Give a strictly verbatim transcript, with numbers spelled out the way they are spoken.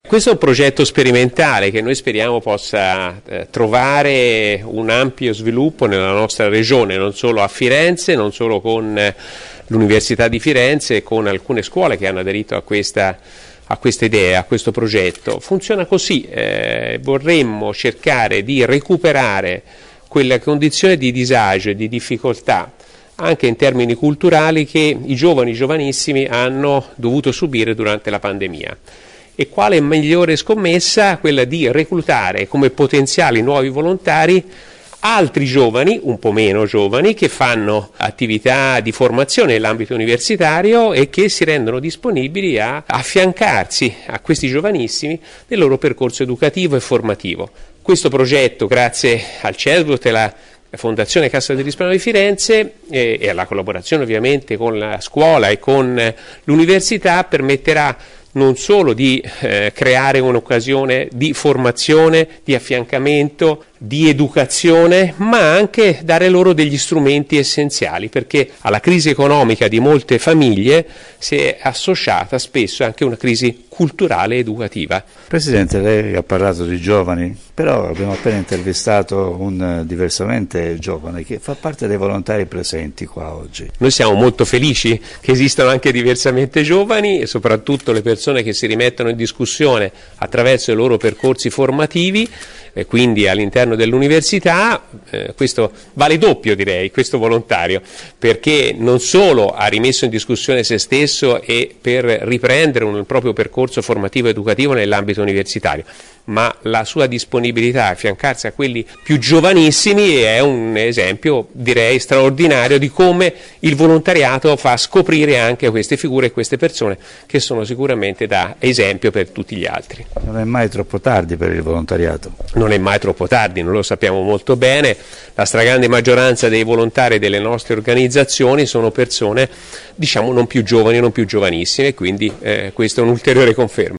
Questo è un progetto sperimentale che noi speriamo possa eh, trovare un ampio sviluppo nella nostra regione, non solo a Firenze, non solo con eh, l'Università di Firenze e con alcune scuole che hanno aderito a questa, a questa idea, a questo progetto. Funziona così, eh, vorremmo cercare di recuperare quella condizione di disagio e di difficoltà anche in termini culturali che i giovani, i giovanissimi hanno dovuto subire durante la pandemia. E quale migliore scommessa quella di reclutare come potenziali nuovi volontari altri giovani, un po' meno giovani, che fanno attività di formazione nell'ambito universitario e che si rendono disponibili a affiancarsi a questi giovanissimi nel loro percorso educativo e formativo. Questo progetto, grazie al CESVOT e alla Fondazione Cassa di Risparmio di Firenze e, e alla collaborazione ovviamente con la scuola e con l'università, permetterà non solo di eh, creare un'occasione di formazione, di affiancamento, di educazione, ma anche dare loro degli strumenti essenziali, perché alla crisi economica di molte famiglie si è associata spesso anche una crisi culturale e educativa. Presidente, lei ha parlato di giovani, però abbiamo appena intervistato un diversamente giovane che fa parte dei volontari presenti qua oggi. Noi siamo molto felici che esistano anche diversamente giovani e soprattutto le persone che si rimettono in discussione attraverso i loro percorsi formativi, e quindi all'interno dell'università. Eh, questo vale doppio, direi, questo volontario, perché non solo ha rimesso in discussione se stesso e per riprendere un proprio percorso formativo educativo nell'ambito universitario, ma la sua disponibilità a affiancarsi a quelli più giovanissimi è un esempio, direi, straordinario di come il volontariato fa scoprire anche queste figure e queste persone che sono sicuramente da esempio per tutti gli altri. Non è mai troppo tardi per il volontariato? Non è mai troppo tardi, noi lo sappiamo molto bene, la stragrande maggioranza dei volontari delle nostre organizzazioni sono persone, diciamo, non più giovani, non più giovanissime, quindi eh, questa è un'ulteriore conferma.